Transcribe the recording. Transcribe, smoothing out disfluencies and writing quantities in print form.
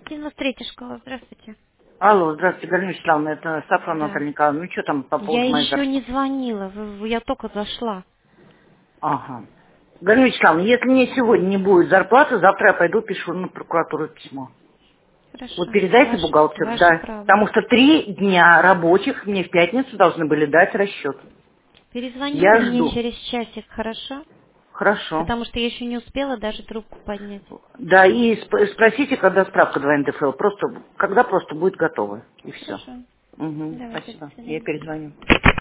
93-я школа, здравствуйте. Алло, здравствуйте, Галина Вячеславовна, это Сафрон Да. Наталья Николаевна. Ну что там по Я поводу моей еще не зарплаты? звонила, я только зашла. Ага. Галина Вячеславовна, если мне сегодня не будет зарплаты, завтра я пойду пишу на прокуратуру письмо. Вот Хорошо, передайте бухгалтеру, ваше да. право. Потому что 3 дня рабочих мне в пятницу должны были дать расчет. Перезвоните Я мне жду. через часик, хорошо? Хорошо. Потому что я еще не успела даже трубку поднять. Да, и спросите, когда справка 2 НДФЛ. Просто, когда просто будет готова. И все. Хорошо. Угу, Давайте, до спасибо. Я свидания. перезвоню.